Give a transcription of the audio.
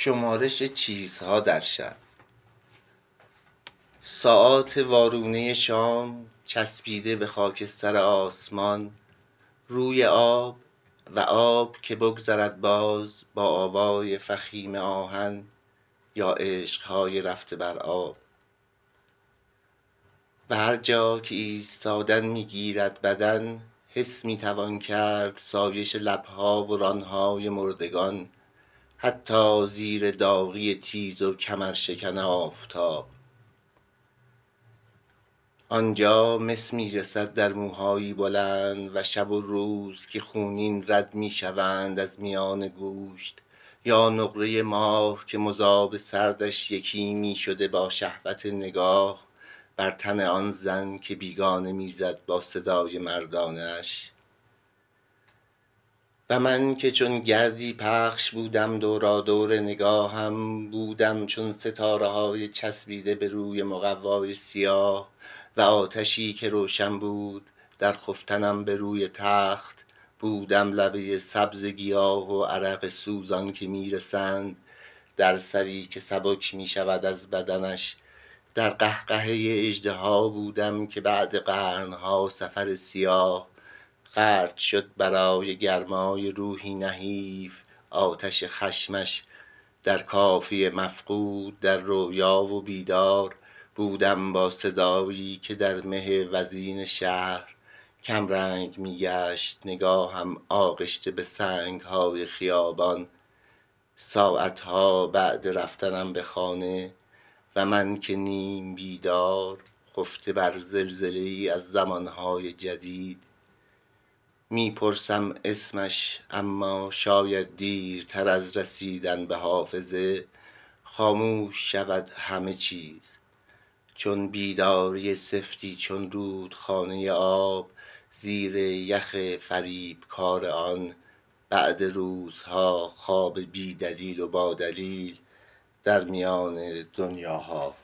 شمارش چیزها در شب. ساعات وارونه شام چسبیده به خاکستر آسمان، روی آب و آب که بگذرد باز با آوای فخیم آهن یا عشقهای رفته بر آب. و هر جا که ایستادن میگیرد بدن، حس میتوان کرد سایش لبها و رانهای مردگان، حتی زیر داغی تیز و کمرشکن آفتاب. آنجا مس میرسد در موهایی بلند و شب و روز که خونین رد میشوند از میان گوشت، یا نقره ماه که مذاب سردش یکی میشده با شهوت نگاه بر تن آن زن که بیگانه میزد با صدای مردانش. و من که چون گردی پخش بودم دورادور نگاهم، بودم چون ستاره های چسبیده به روی مقوای سیاه، و آتشی که روشن بود در خفتنم به روی تخت، بودم لبه سبز گیاه و عرق سوزان که میرسند در سری که سبک میشود از بدنش. در قهقهه اژدها بودم که بعد قرنها سفر سیاه خرج شد برای گرمای روحی نحیف آتش خشمش. در کافی مفقود در رویا و بیدار بودم با صدایی که در مه وزین شهر کمرنگ میگشت، نگاهم آغشته به سنگهای خیابان. ساعتها بعد رفتنم به خانه و من که نیم بیدار خفته بر زلزله‌ای از زمانهای جدید، میپرسم اسمش، اما شاید دیرتر از رسیدن به حافظه خاموش شود همه چیز، چون بیداری سفتی چون رودخانه آب زیر یخ فریبکار آن بعد روزها خواب بی دلیل و با دلیل در میان دنیاها.